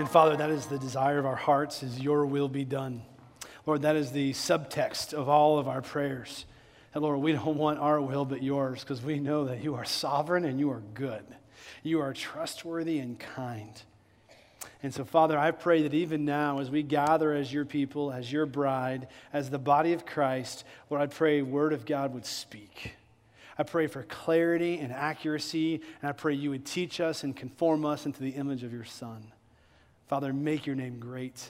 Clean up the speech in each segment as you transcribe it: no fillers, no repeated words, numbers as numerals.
And Father, that is the desire of our hearts, is your will be done. Lord, that is the subtext of all of our prayers. And Lord, we don't want our will but yours, because we know that you are sovereign and you are good. You are trustworthy and kind. And so, Father, I pray that even now, as we gather as your people, as your bride, as the body of Christ, Lord, I pray word of God would speak. I pray for clarity and accuracy, and I pray you would teach us and conform us into the image of your Son. Father, make your name great,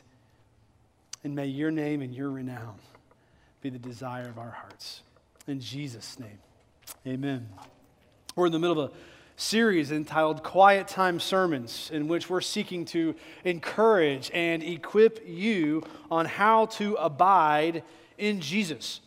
and may your name and your renown be the desire of our hearts. In Jesus' name, amen. We're in the middle of a series entitled Quiet Time Sermons, in which we're seeking to encourage and equip you on how to abide in Jesus.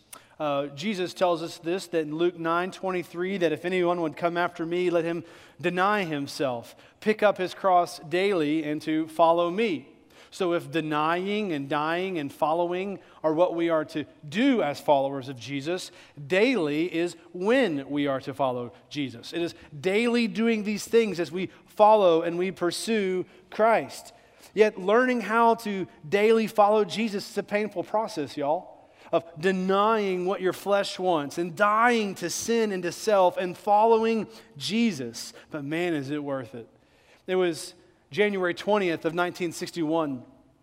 Jesus tells us this, that in Luke 9:23, that if anyone would come after me, let him deny himself, pick up his cross daily, and to follow me. So if denying and dying and following are what we are to do as followers of Jesus, daily is when we are to follow Jesus. It is daily doing these things as we follow and we pursue Christ. Yet learning how to daily follow Jesus is a painful process, y'all, of denying what your flesh wants and dying to sin and to self and following Jesus. But man, is it worth it. It was January 20th of 1961.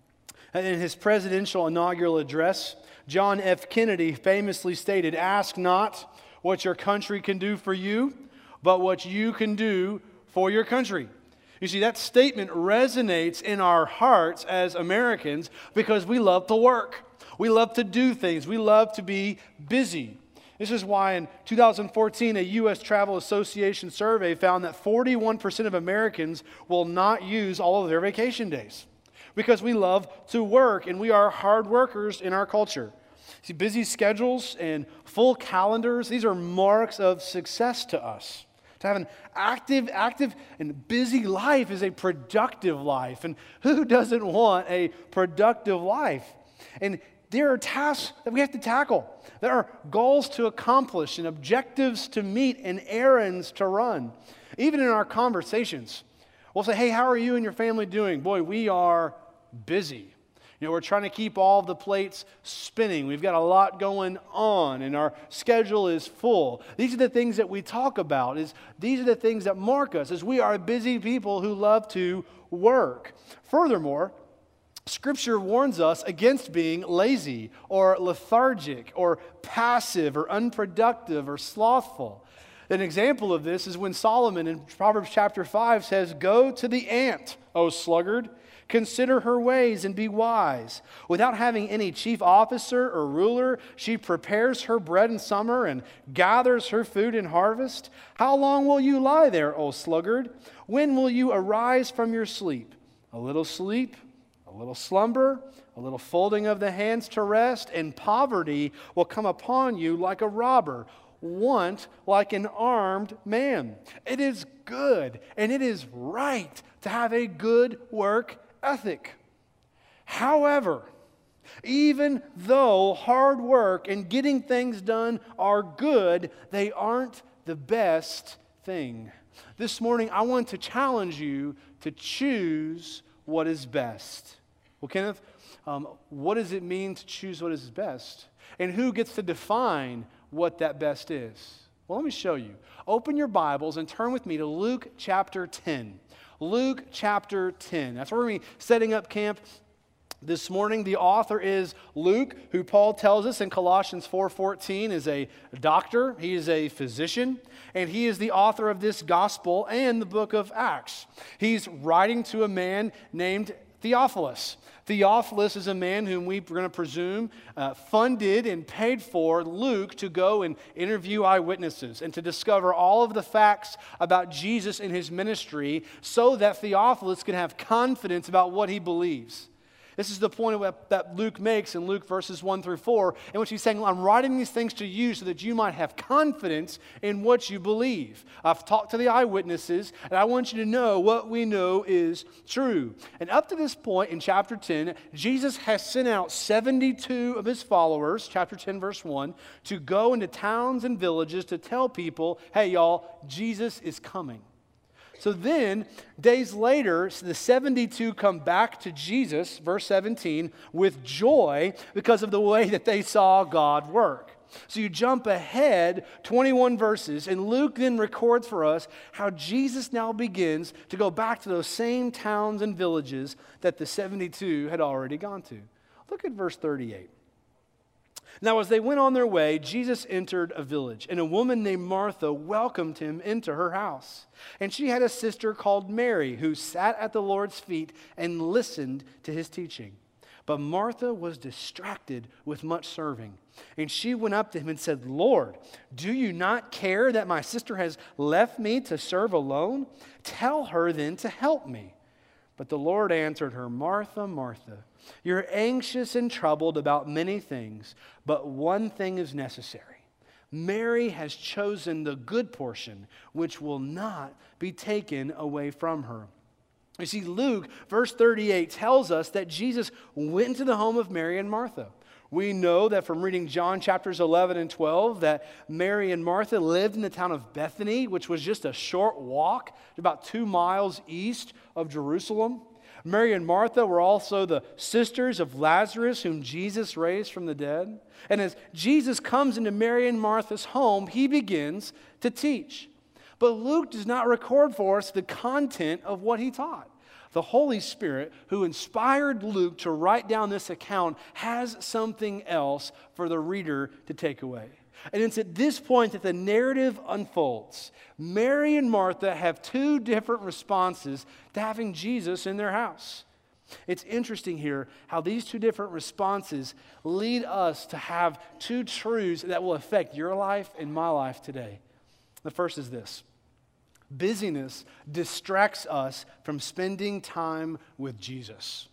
And in his presidential inaugural address, John F. Kennedy famously stated, "Ask not what your country can do for you, but what you can do for your country." You see, that statement resonates in our hearts as Americans because we love to work. We love to do things. We love to be busy. This is why in 2014, a U.S. Travel Association survey found that 41% of Americans will not use all of their vacation days because we love to work and we are hard workers in our culture. See, busy schedules and full calendars, these are marks of success to us. To have an active and busy life is a productive life. And who doesn't want a productive life? And there are tasks that we have to tackle. There are goals to accomplish and objectives to meet and errands to run. Even in our conversations, we'll say, "Hey, how are you and your family doing?" Boy, we are busy. You know, we're trying to keep all of the plates spinning. We've got a lot going on, and our schedule is full. These are the things that we talk about. These are the things that mark us, as we are busy people who love to work. Furthermore, Scripture warns us against being lazy or lethargic or passive or unproductive or slothful. An example of this is when Solomon in Proverbs chapter 5 says, "Go to the ant, O sluggard, consider her ways and be wise. Without having any chief officer or ruler, she prepares her bread in summer and gathers her food in harvest. How long will you lie there, O sluggard? When will you arise from your sleep? A little slumber, a little folding of the hands to rest, and poverty will come upon you like a robber, want like an armed man." It is good and it is right to have a good work ethic. However, even though hard work and getting things done are good, they aren't the best thing. This morning, I want to challenge you to choose what is best. Well, Kenneth, what does it mean to choose what is best? And who gets to define what that best is? Well, let me show you. Open your Bibles and turn with me to Luke chapter 10. Luke chapter 10. That's where we're going to be setting up camp this morning. The author is Luke, who Paul tells us in Colossians 4:14 is a doctor. He is a physician, and he is the author of this gospel and the book of Acts. He's writing to a man named Theophilus. Theophilus is a man whom we're going to presume funded and paid for Luke to go and interview eyewitnesses and to discover all of the facts about Jesus and his ministry so that Theophilus can have confidence about what he believes. This is the point that Luke makes in Luke verses 1 through 4, in which he's saying, "I'm writing these things to you so that you might have confidence in what you believe. I've talked to the eyewitnesses, and I want you to know what we know is true." And up to this point in chapter 10, Jesus has sent out 72 of his followers, chapter 10, verse 1, to go into towns and villages to tell people, "Hey, y'all, Jesus is coming." So then, days later, the 72 come back to Jesus, verse 17, with joy because of the way that they saw God work. So you jump ahead 21 verses, and Luke then records for us how Jesus now begins to go back to those same towns and villages that the 72 had already gone to. Look at verse 38. Now, as they went on their way, Jesus entered a village, and a woman named Martha welcomed him into her house. And she had a sister called Mary, who sat at the Lord's feet and listened to his teaching. But Martha was distracted with much serving. And she went up to him and said, Lord, do you not care that my sister has left me to serve alone? Tell her then to help me. But the Lord answered her, Martha, Martha, you're anxious and troubled about many things, but one thing is necessary. Mary has chosen the good portion, which will not be taken away from her. You see, Luke, verse 38, tells us that Jesus went to the home of Mary and Martha. We know that from reading John chapters 11 and 12 that Mary and Martha lived in the town of Bethany, which was just a short walk, about 2 miles east of Jerusalem. Mary and Martha were also the sisters of Lazarus, whom Jesus raised from the dead. And as Jesus comes into Mary and Martha's home, he begins to teach. But Luke does not record for us the content of what he taught. The Holy Spirit, who inspired Luke to write down this account, has something else for the reader to take away. And it's at this point that the narrative unfolds. Mary and Martha have 2 different responses to having Jesus in their house. It's interesting here how these 2 different responses lead us to have 2 truths that will affect your life and my life today. The first is this: busyness distracts us from spending time with Jesus.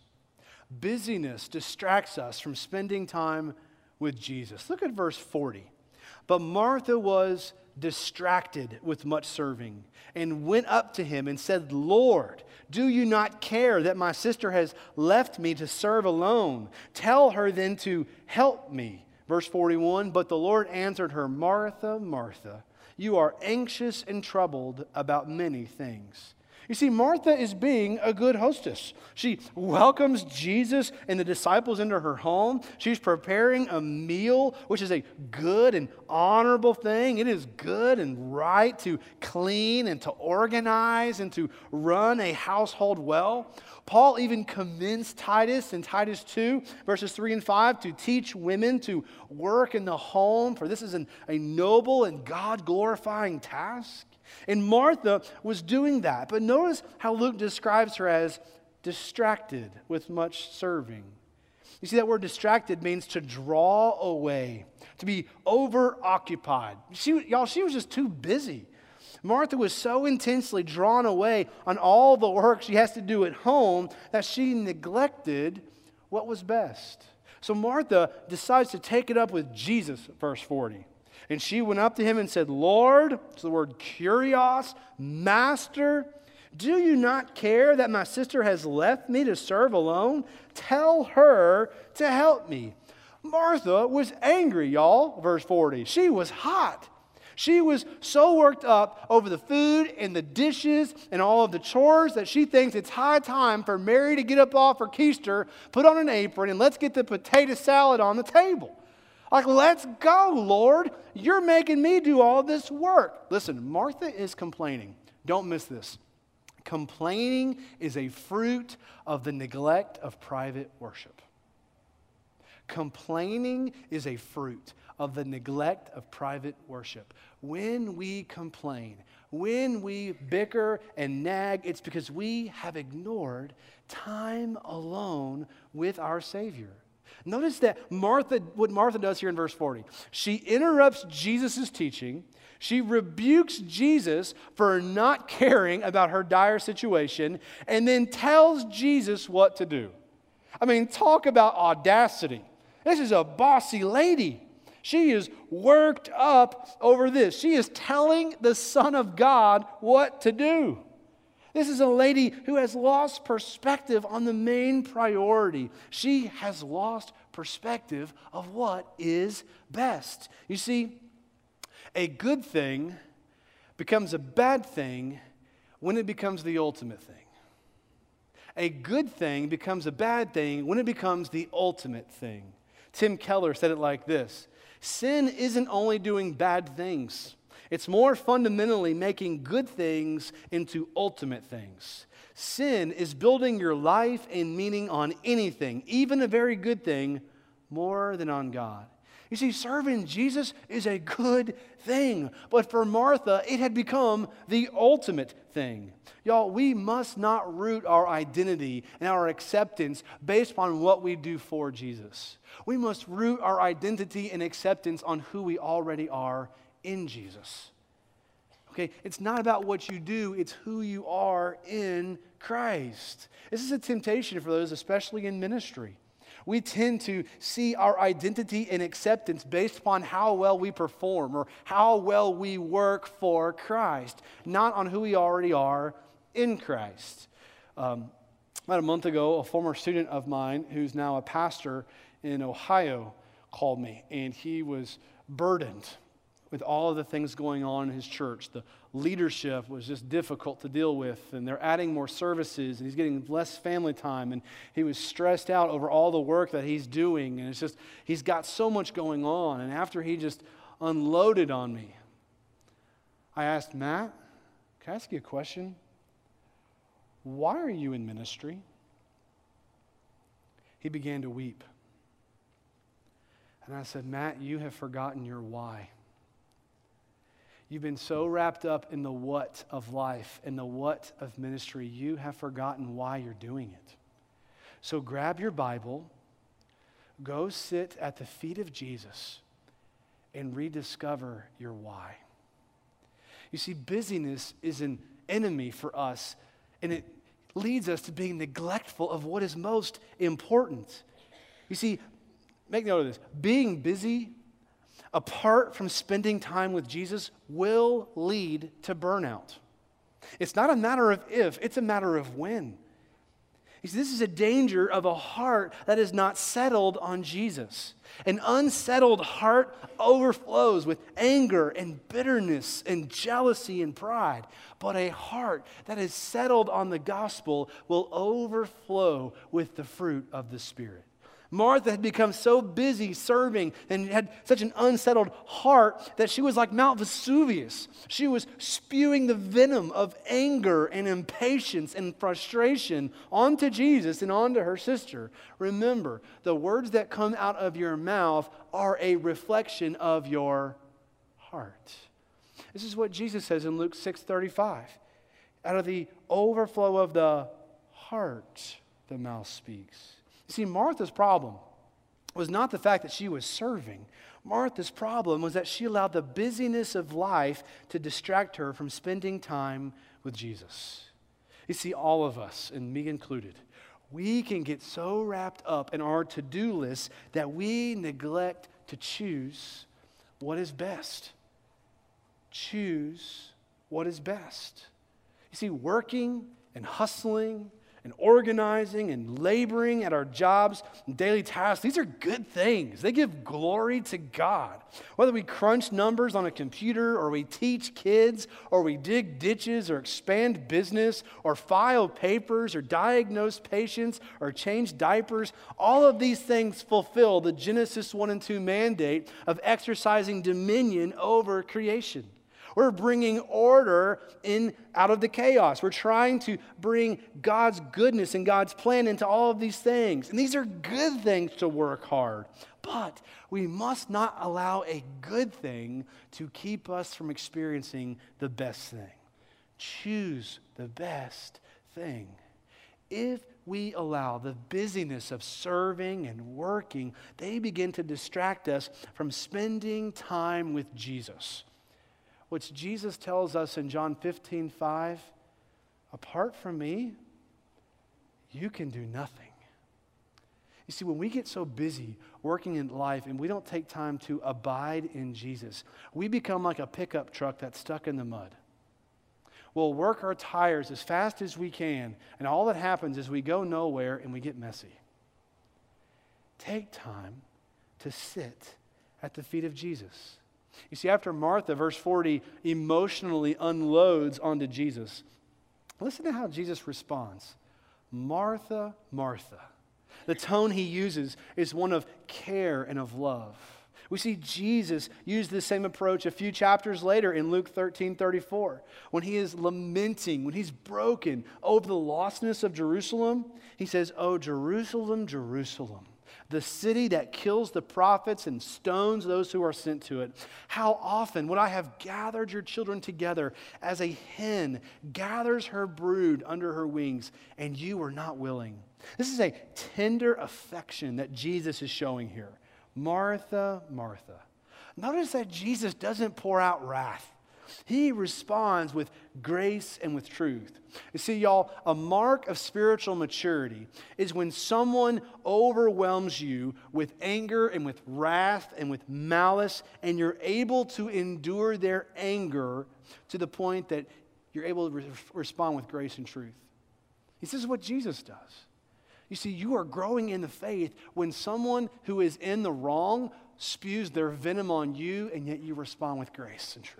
Busyness distracts us from spending time with Jesus. Look at verse 40. But Martha was distracted with much serving and went up to him and said, Lord, do you not care that my sister has left me to serve alone? Tell her then to help me. Verse 41, but the Lord answered her, Martha, Martha, you are anxious and troubled about many things. You see, Martha is being a good hostess. She welcomes Jesus and the disciples into her home. She's preparing a meal, which is a good and honorable thing. It is good and right to clean and to organize and to run a household well. Paul even commends Titus in Titus 2, verses 3 and 5, to teach women to work in the home, for this is a noble and God-glorifying task. And Martha was doing that. But notice how Luke describes her as distracted with much serving. You see, that word distracted means to draw away, to be over-occupied. She was just too busy. Martha was so intensely drawn away on all the work she has to do at home that she neglected what was best. So Martha decides to take it up with Jesus, verse 40. And she went up to him and said, Lord, it's the word kurios, Master, do you not care that my sister has left me to serve alone? Tell her to help me. Martha was angry, y'all, verse 40. She was hot. She was so worked up over the food and the dishes and all of the chores that she thinks it's high time for Mary to get up off her keister, put on an apron, and let's get the potato salad on the table. Like, let's go, Lord. You're making me do all this work. Listen, Martha is complaining. Don't miss this. Complaining is a fruit of the neglect of private worship. Complaining is a fruit of the neglect of private worship. When we complain, when we bicker and nag, it's because we have ignored time alone with our Savior. Notice that what Martha does here in verse 40. She interrupts Jesus' teaching. She rebukes Jesus for not caring about her dire situation and then tells Jesus what to do. I mean, talk about audacity. This is a bossy lady. She is worked up over this. She is telling the Son of God what to do. This is a lady who has lost perspective on the main priority. She has lost perspective of what is best. You see, a good thing becomes a bad thing when it becomes the ultimate thing. A good thing becomes a bad thing when it becomes the ultimate thing. Tim Keller said it like this: sin isn't only doing bad things. It's more fundamentally making good things into ultimate things. Sin is building your life and meaning on anything, even a very good thing, more than on God. You see, serving Jesus is a good thing, but for Martha, it had become the ultimate thing. Y'all, we must not root our identity and our acceptance based upon what we do for Jesus. We must root our identity and acceptance on who we already are in Jesus. Okay, it's not about what you do, it's who you are in Christ. This is a temptation for those, especially in ministry. We tend to see our identity and acceptance based upon how well we perform or how well we work for Christ, not on who we already are in Christ. About a month ago, a former student of mine who's now a pastor in Ohio called me, and he was burdened with all of the things going on in his church. The leadership was just difficult to deal with, and they're adding more services, and he's getting less family time, and he was stressed out over all the work that he's doing, and it's just, he's got so much going on. And after he just unloaded on me, I asked, Matt, can I ask you a question? Why are you in ministry? He began to weep. And I said, Matt, you have forgotten your why. You've been so wrapped up in the what of life and the what of ministry, you have forgotten why you're doing it. So grab your Bible, go sit at the feet of Jesus, and rediscover your why. You see, busyness is an enemy for us, and it leads us to being neglectful of what is most important. You see, make note of this. Being busy apart from spending time with Jesus will lead to burnout. It's not a matter of if, it's a matter of when. You see, this is a danger of a heart that is not settled on Jesus. An unsettled heart overflows with anger and bitterness and jealousy and pride. But a heart that is settled on the gospel will overflow with the fruit of the Spirit. Martha had become so busy serving and had such an unsettled heart that she was like Mount Vesuvius. She was spewing the venom of anger and impatience and frustration onto Jesus and onto her sister. Remember, the words that come out of your mouth are a reflection of your heart. This is what Jesus says in Luke 6:35. Out of the overflow of the heart, the mouth speaks. You see, Martha's problem was not the fact that she was serving. Martha's problem was that she allowed the busyness of life to distract her from spending time with Jesus. You see, all of us, and me included, we can get so wrapped up in our to-do list that we neglect to choose what is best. Choose what is best. You see, working and hustling and organizing and laboring at our jobs and daily tasks, these are good things. They give glory to God. Whether we crunch numbers on a computer, or we teach kids, or we dig ditches, or expand business, or file papers, or diagnose patients, or change diapers, all of these things fulfill the Genesis 1 and 2 mandate of exercising dominion over creation. We're bringing order in out of the chaos. We're trying to bring God's goodness and God's plan into all of these things. And these are good things to work hard. But we must not allow a good thing to keep us from experiencing the best thing. Choose the best thing. If we allow the busyness of serving and working, they begin to distract us from spending time with Jesus. Which Jesus tells us in John 15:5, apart from me, you can do nothing. You see, when we get so busy working in life and we don't take time to abide in Jesus, we become like a pickup truck that's stuck in the mud. We'll work our tires as fast as we can, and all that happens is we go nowhere and we get messy. Take time to sit at the feet of Jesus. You see, after Martha, verse 40, emotionally unloads onto Jesus, Listen to how Jesus responds. Martha, Martha. The tone he uses is one of care and of love. We see Jesus use the same approach a few chapters later in Luke 13:34. When he is lamenting, when he's broken over the lostness of Jerusalem, he says, "Oh, Jerusalem, Jerusalem, the city that kills the prophets and stones those who are sent to it. How often would I have gathered your children together as a hen gathers her brood under her wings, and you were not willing." This is a tender affection that Jesus is showing here. Martha, Martha. Notice that Jesus doesn't pour out wrath. He responds with grace and with truth. You see, y'all, a mark of spiritual maturity is when someone overwhelms you with anger and with wrath and with malice, and you're able to endure their anger to the point that you're able to respond with grace and truth. This is what Jesus does. You see, you are growing in the faith when someone who is in the wrong spews their venom on you, and yet you respond with grace and truth.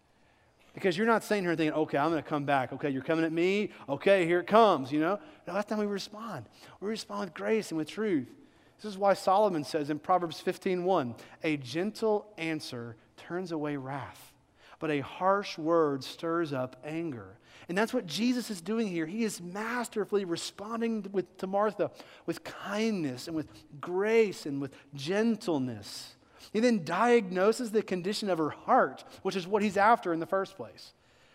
Because you're not sitting here thinking, okay, I'm going to come back. Okay, you're coming at me. Okay, here it comes, No, that's not how we respond. We respond with grace and with truth. This is why Solomon says in Proverbs 15:1, a gentle answer turns away wrath, but a harsh word stirs up anger. And that's what Jesus is doing here. He is masterfully responding to Martha with kindness and with grace and with gentleness. He then diagnoses the condition of her heart, which is what he's after in the first place.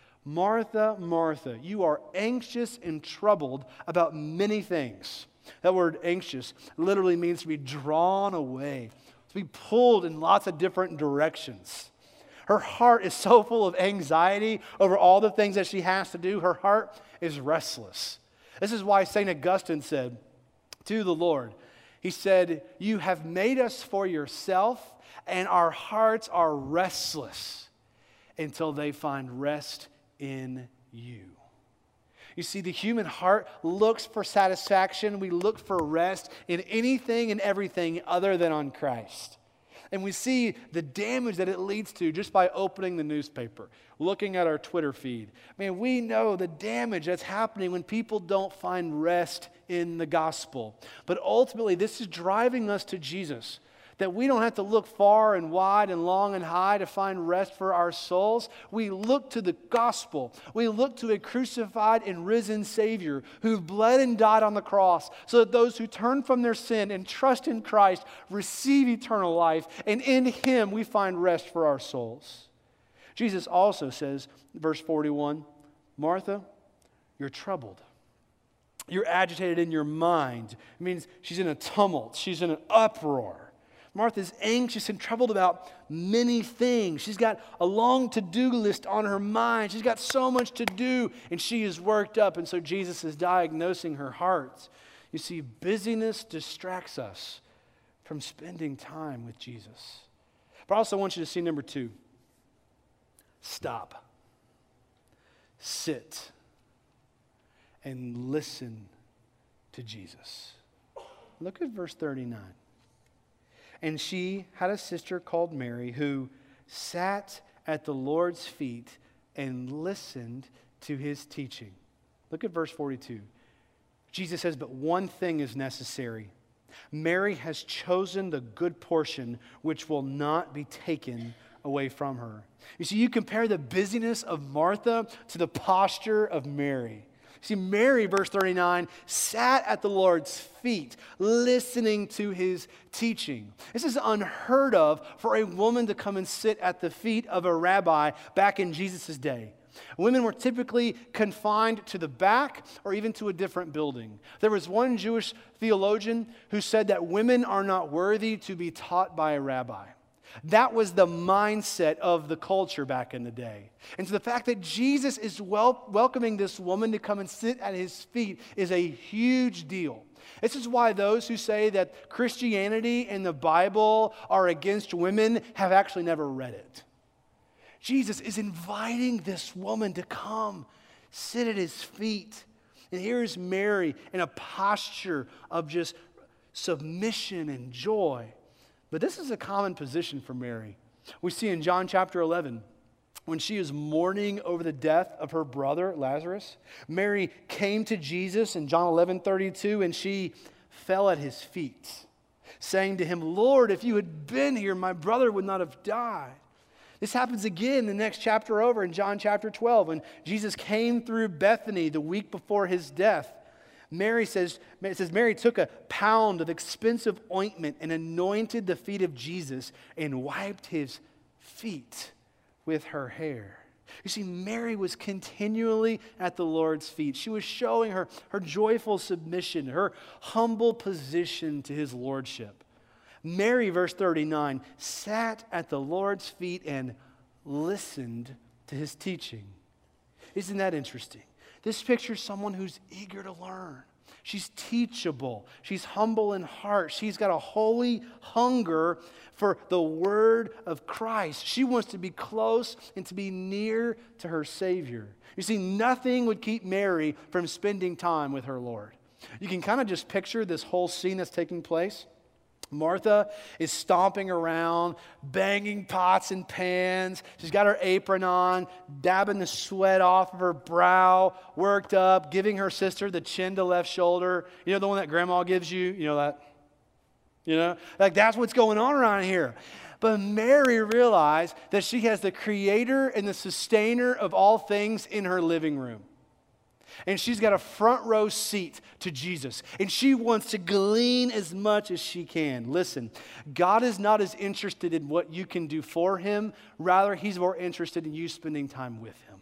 Martha, Martha, you are anxious and troubled about many things. That word anxious literally means to be drawn away, to be pulled in lots of different directions. Her heart is so full of anxiety over all the things that she has to do. Her heart is restless. This is why St. Augustine said to the Lord, he said, "You have made us for yourself, and our hearts are restless until they find rest in you." You see, the human heart looks for satisfaction. We look for rest in anything and everything other than on Christ. And we see the damage that it leads to just by opening the newspaper, looking at our Twitter feed. Man, we know the damage that's happening when people don't find rest in the gospel. But ultimately, this is driving us to Jesus, that we don't have to look far and wide and long and high to find rest for our souls. We look to the gospel. We look to a crucified and risen Savior who bled and died on the cross so that those who turn from their sin and trust in Christ receive eternal life, and in Him we find rest for our souls. Jesus also says, verse 41, Martha, you're troubled. You're agitated in your mind. It means she's in a tumult. She's in an uproar. Martha's anxious and troubled about many things. She's got a long to-do list on her mind. She's got so much to do, and she is worked up. And so Jesus is diagnosing her heart. You see, busyness distracts us from spending time with Jesus. But I also want you to see number 2. Stop. Sit. And listen to Jesus. Look at verse 39. And she had a sister called Mary who sat at the Lord's feet and listened to his teaching. Look at verse 42. Jesus says, but one thing is necessary. Mary has chosen the good portion which will not be taken away from her. You see, you compare the busyness of Martha to the posture of Mary. See, Mary, verse 39, sat at the Lord's feet, listening to his teaching. This is unheard of for a woman to come and sit at the feet of a rabbi back in Jesus' day. Women were typically confined to the back or even to a different building. There was one Jewish theologian who said that women are not worthy to be taught by a rabbi. That was the mindset of the culture back in the day. And so the fact that Jesus is welcoming this woman to come and sit at his feet is a huge deal. This is why those who say that Christianity and the Bible are against women have actually never read it. Jesus is inviting this woman to come sit at his feet. And here's Mary in a posture of just submission and joy. But this is a common position for Mary. We see in John chapter 11, when she is mourning over the death of her brother, Lazarus, Mary came to Jesus in John 11:32, and she fell at his feet, saying to him, Lord, if you had been here, my brother would not have died. This happens again the next chapter over in John chapter 12, when Jesus came through Bethany the week before his death. Mary took a pound of expensive ointment and anointed the feet of Jesus and wiped his feet with her hair. You see, Mary was continually at the Lord's feet. She was showing her joyful submission, her humble position to his lordship. Mary, verse 39, sat at the Lord's feet and listened to his teaching. Isn't that interesting? This pictures someone who's eager to learn. She's teachable. She's humble in heart. She's got a holy hunger for the word of Christ. She wants to be close and to be near to her Savior. You see, nothing would keep Mary from spending time with her Lord. You can kind of just picture this whole scene that's taking place. Martha is stomping around, banging pots and pans. She's got her apron on, dabbing the sweat off of her brow, worked up, giving her sister the chin to left shoulder. You know, the one that grandma gives you? You know that? You know? Like, that's what's going on around here. But Mary realized that she has the creator and the sustainer of all things in her living room. And she's got a front row seat to Jesus. And she wants to glean as much as she can. Listen, God is not as interested in what you can do for him. Rather, he's more interested in you spending time with him.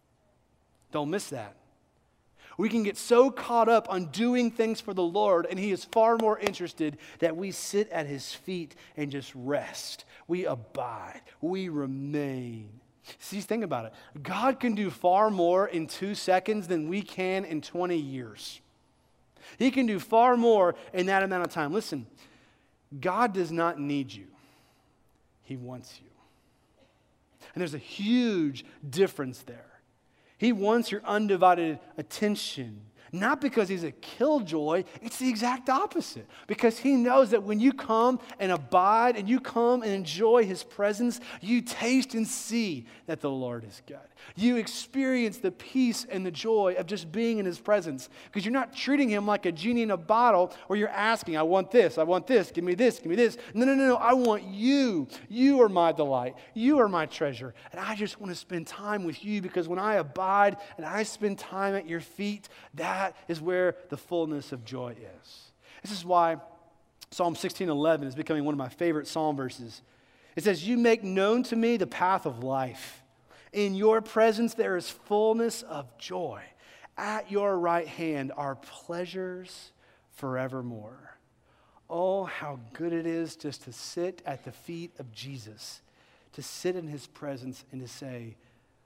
Don't miss that. We can get so caught up on doing things for the Lord, and he is far more interested that we sit at his feet and just rest. We abide. We remain. See, think about it. God can do far more in 2 seconds than we can in 20 years. He can do far more in that amount of time. Listen, God does not need you. He wants you. And there's a huge difference there. He wants your undivided attention. Not because he's a killjoy, it's the exact opposite. Because he knows that when you come and abide and you come and enjoy his presence, you taste and see that the Lord is good. You experience the peace and the joy of just being in his presence. Because you're not treating him like a genie in a bottle where you're asking, I want this, give me this, give me this. No, I want you. You are my delight. You are my treasure. And I just want to spend time with you because when I abide and I spend time at your feet, that is where the fullness of joy is. This is why Psalm 16:11 is becoming one of my favorite psalm verses. It says, you make known to me the path of life. In your presence there is fullness of joy. At your right hand are pleasures forevermore. Oh, how good it is just to sit at the feet of Jesus, to sit in his presence and to say,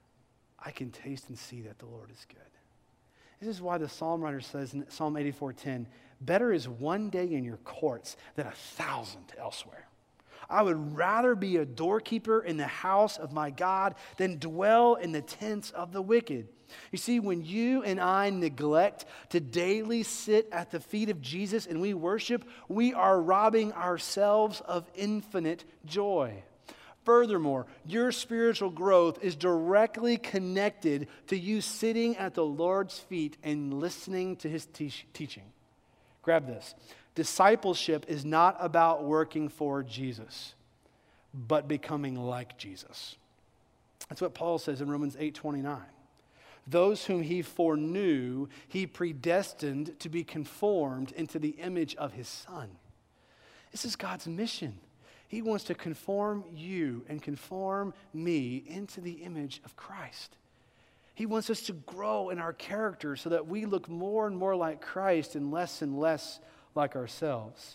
I can taste and see that the Lord is good. This is why the psalm writer says in Psalm 84:10, better is one day in your courts than 1,000 elsewhere. I would rather be a doorkeeper in the house of my God than dwell in the tents of the wicked. You see, when you and I neglect to daily sit at the feet of Jesus and we worship, we are robbing ourselves of infinite joy. Furthermore, your spiritual growth is directly connected to you sitting at the Lord's feet and listening to his teaching. Grab this. Discipleship is not about working for Jesus, but becoming like Jesus. That's what Paul says in Romans 8:29. Those whom he foreknew, he predestined to be conformed into the image of his Son. This is God's mission. He wants to conform you and conform me into the image of Christ. He wants us to grow in our character so that we look more and more like Christ and less like ourselves.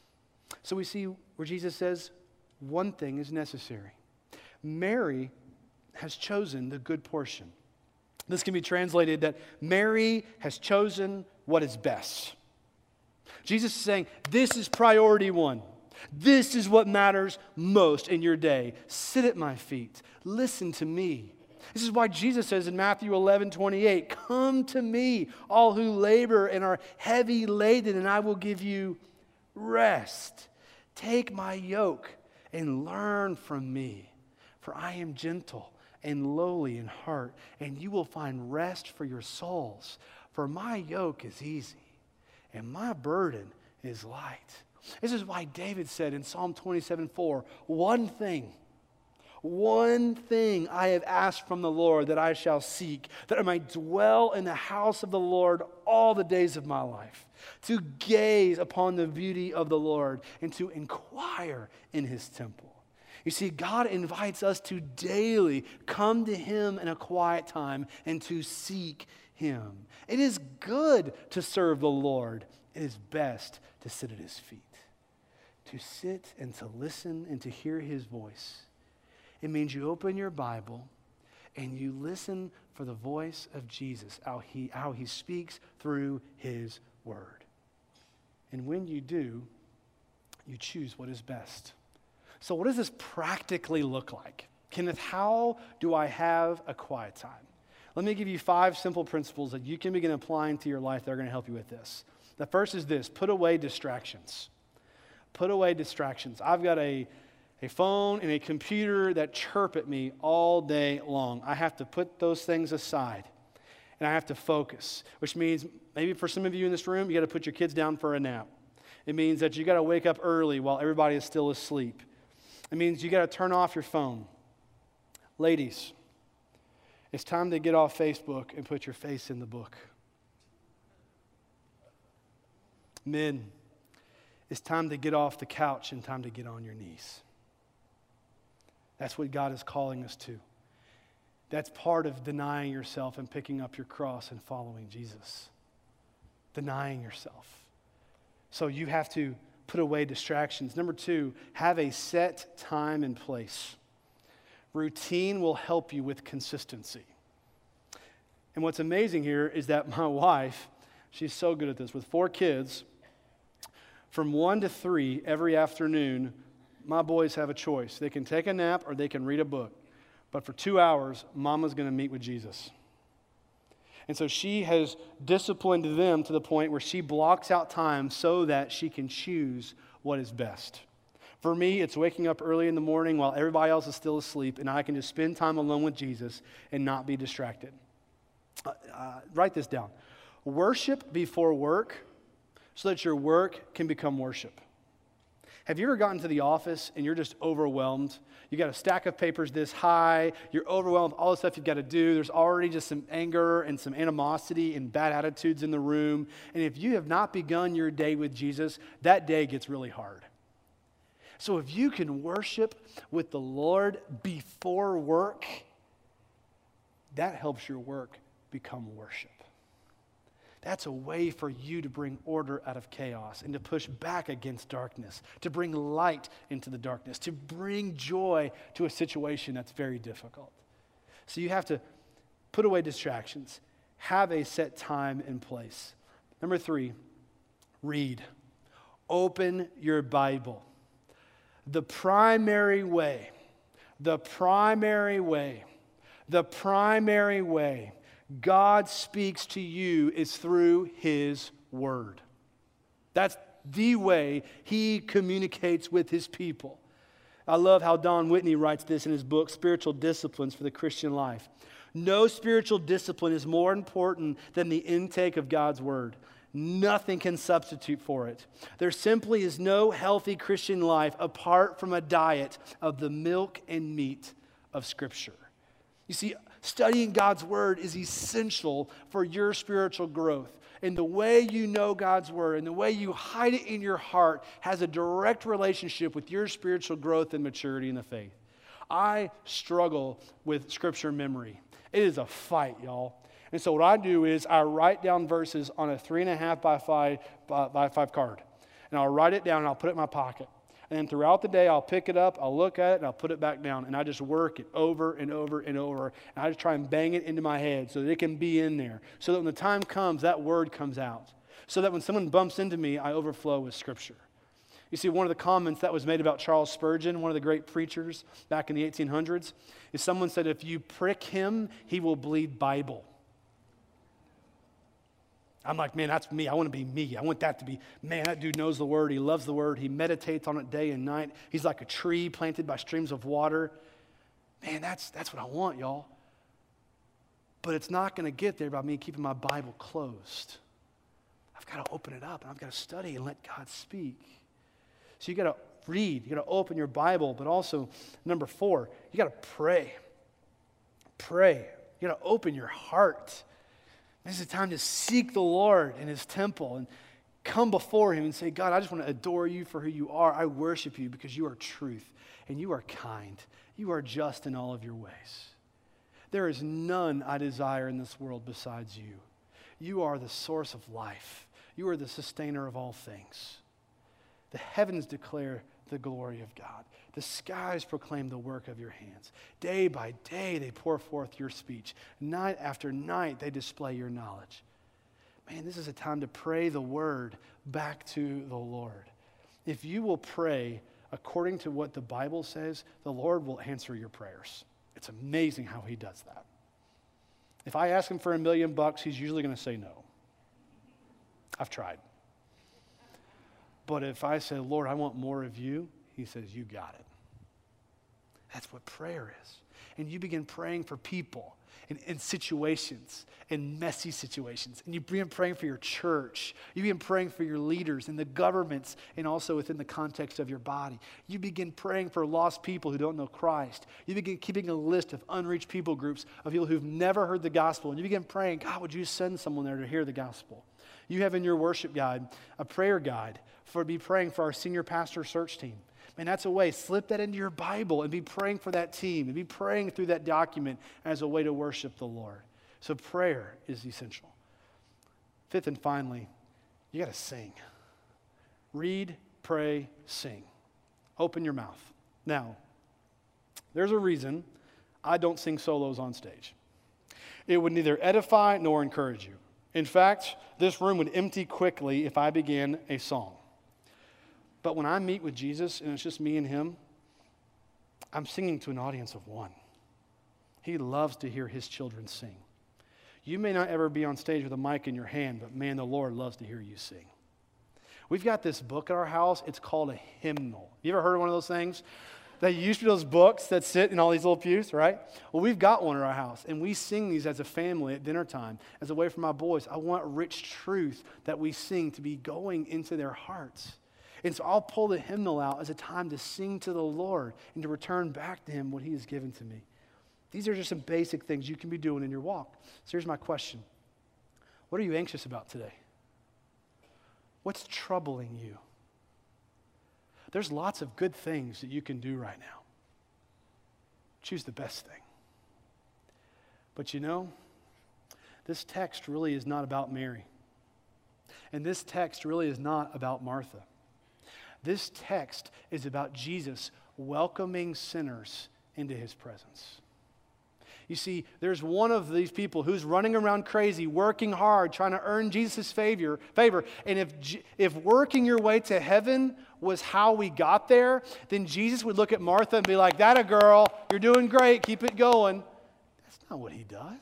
So we see where Jesus says one thing is necessary. Mary has chosen the good portion. This can be translated that Mary has chosen what is best. Jesus is saying, this is priority one. This is what matters most in your day. Sit at my feet. Listen to me. This is why Jesus says in Matthew 11:28, come to me, all who labor and are heavy laden, and I will give you rest. Take my yoke and learn from me, for I am gentle and lowly in heart, and you will find rest for your souls. For my yoke is easy, and my burden is light. This is why David said in Psalm 27:4, one thing I have asked from the Lord that I shall seek, that I might dwell in the house of the Lord all the days of my life, to gaze upon the beauty of the Lord and to inquire in his temple. You see, God invites us to daily come to him in a quiet time and to seek him. It is good to serve the Lord. It is best to sit at his feet. To sit and to listen and to hear his voice. It means you open your Bible and you listen for the voice of Jesus, how he speaks through his word. And when you do, you choose what is best. So what does this practically look like? Kenneth, how do I have a quiet time? Let me give you 5 simple principles that you can begin applying to your life that are going to help you with this. The first is this: put away distractions. Put away distractions. I've got a phone and a computer that chirp at me all day long. I have to put those things aside, and I have to focus, which means maybe for some of you in this room, you got to put your kids down for a nap. It means that you got to wake up early while everybody is still asleep. It means you got to turn off your phone. Ladies, it's time to get off Facebook and put your face in the book. Men, it's time to get off the couch and time to get on your knees. That's what God is calling us to. That's part of denying yourself and picking up your cross and following Jesus. Denying yourself. So you have to put away distractions. Number 2, have a set time and place. Routine will help you with consistency. And what's amazing here is that my wife, she's so good at this. With 4 kids, from 1 to 3 every afternoon, my boys have a choice. They can take a nap or they can read a book. But for 2 hours, Mama's going to meet with Jesus. And so she has disciplined them to the point where she blocks out time so that she can choose what is best. For me, it's waking up early in the morning while everybody else is still asleep, and I can just spend time alone with Jesus and not be distracted. Write this down. Worship before work so that your work can become worship. Have you ever gotten to the office and you're just overwhelmed? You got a stack of papers this high, you're overwhelmed with all the stuff you've got to do. There's already just some anger and some animosity and bad attitudes in the room. And if you have not begun your day with Jesus, that day gets really hard. So if you can worship with the Lord before work, that helps your work become worship. That's a way for you to bring order out of chaos and to push back against darkness, to bring light into the darkness, to bring joy to a situation that's very difficult. So you have to put away distractions, have a set time and place. Number 3, read. Open your Bible. The primary way God speaks to you is through his word. That's the way he communicates with his people. I love how Don Whitney writes this in his book, Spiritual Disciplines for the Christian Life. No spiritual discipline is more important than the intake of God's word. Nothing can substitute for it. There simply is no healthy Christian life apart from a diet of the milk and meat of Scripture. You see, studying God's word is essential for your spiritual growth. And the way you know God's word and the way you hide it in your heart has a direct relationship with your spiritual growth and maturity in the faith. I struggle with Scripture memory. It is a fight, y'all. And so what I do is I write down verses on a 3.5 by 5 card. And I'll write it down and I'll put it in my pocket. And then throughout the day, I'll pick it up, I'll look at it, and I'll put it back down. And I just work it over and over and over. And I just try and bang it into my head so that it can be in there. So that when the time comes, that word comes out. So that when someone bumps into me, I overflow with Scripture. You see, one of the comments that was made about Charles Spurgeon, one of the great preachers back in the 1800s, is someone said, if you prick him, he will bleed Bible. I'm like, man, that's me. I want to be me. I want that to be, man, that dude knows the word. He loves the word. He meditates on it day and night. He's like a tree planted by streams of water. Man, that's what I want, y'all. But it's not going to get there by me keeping my Bible closed. I've got to open it up, and I've got to study and let God speak. So you got to read, you got to open your Bible, but also, number 4, you got to pray. Pray. You got to open your heart. This is a time to seek the Lord in his temple and come before him and say, God, I just want to adore you for who you are. I worship you because you are truth and you are kind. You are just in all of your ways. There is none I desire in this world besides you. You are the source of life. You are the sustainer of all things. The heavens declare the glory of God. The skies proclaim the work of your hands. Day by day they pour forth your speech. Night after night they display your knowledge. Man, this is a time to pray the word back to the Lord. If you will pray according to what the Bible says, the Lord will answer your prayers. It's amazing how he does that. If I ask him for $1 million, he's usually going to say no. I've tried. But if I say, Lord, I want more of you, he says, you got it. That's what prayer is. And you begin praying for people in situations, in messy situations. And you begin praying for your church. You begin praying for your leaders and the governments and also within the context of your body. You begin praying for lost people who don't know Christ. You begin keeping a list of unreached people groups of people who've never heard the gospel. And you begin praying, God, would you send someone there to hear the gospel? You have in your worship guide a prayer guide for be praying for our senior pastor search team. Man, that's a way. Slip that into your Bible and be praying for that team and be praying through that document as a way to worship the Lord. So prayer is essential. 5th and finally, you got to sing. Read, pray, sing. Open your mouth. Now, there's a reason I don't sing solos on stage. It would neither edify nor encourage you. In fact, this room would empty quickly if I began a song. But when I meet with Jesus and it's just me and him, I'm singing to an audience of one. He loves to hear his children sing. You may not ever be on stage with a mic in your hand, but man, the Lord loves to hear you sing. We've got this book at our house. It's called a hymnal. You ever heard of one of those things? That used to be those books that sit in all these little pews, right? Well, we've got one at our house, and we sing these as a family at dinner time as a way for my boys. I want rich truth that we sing to be going into their hearts. And so I'll pull the hymnal out as a time to sing to the Lord and to return back to him what he has given to me. These are just some basic things you can be doing in your walk. So here's my question. What are you anxious about today? What's troubling you? There's lots of good things that you can do right now. Choose the best thing. But you know, this text really is not about Mary. And this text really is not about Martha. This text is about Jesus welcoming sinners into his presence. You see, there's one of these people who's running around crazy, working hard, trying to earn Jesus' favor. And if working your way to heaven was how we got there, then Jesus would look at Martha and be like, "That a girl, you're doing great, keep it going." That's not what he does.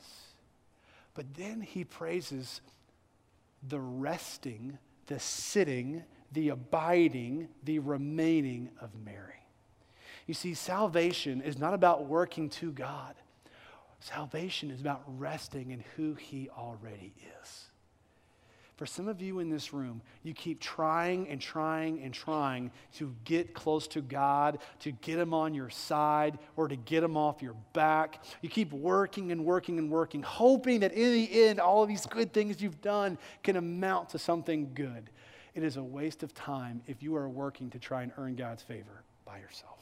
But then he praises the resting, the sitting, the abiding, the remaining of Mary. You see, salvation is not about working to God. Salvation is about resting in who he already is. For some of you in this room, you keep trying and trying and trying to get close to God, to get him on your side, or to get him off your back. You keep working and working and working, hoping that in the end, all of these good things you've done can amount to something good. It is a waste of time if you are working to try and earn God's favor by yourself.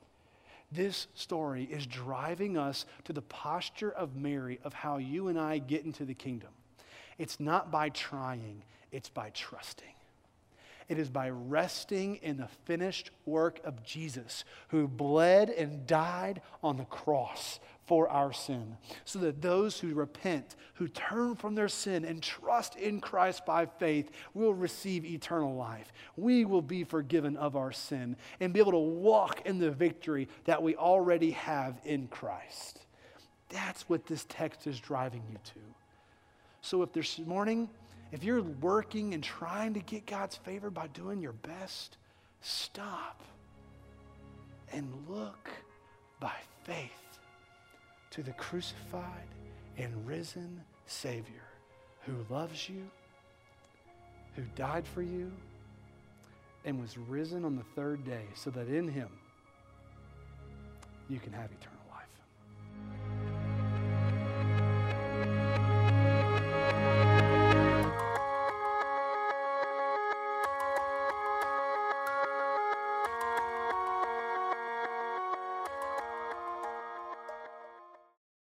This story is driving us to the posture of Mary of how you and I get into the kingdom. It's not by trying, it's by trusting. It is by resting in the finished work of Jesus, who bled and died on the cross for our sin, so that those who repent, who turn from their sin and trust in Christ by faith, will receive eternal life. We will be forgiven of our sin and be able to walk in the victory that we already have in Christ. That's what this text is driving you to. So if this morning, if you're working and trying to get God's favor by doing your best, stop and look by faith to the crucified and risen Savior who loves you, who died for you, and was risen on the third day so that in him you can have eternal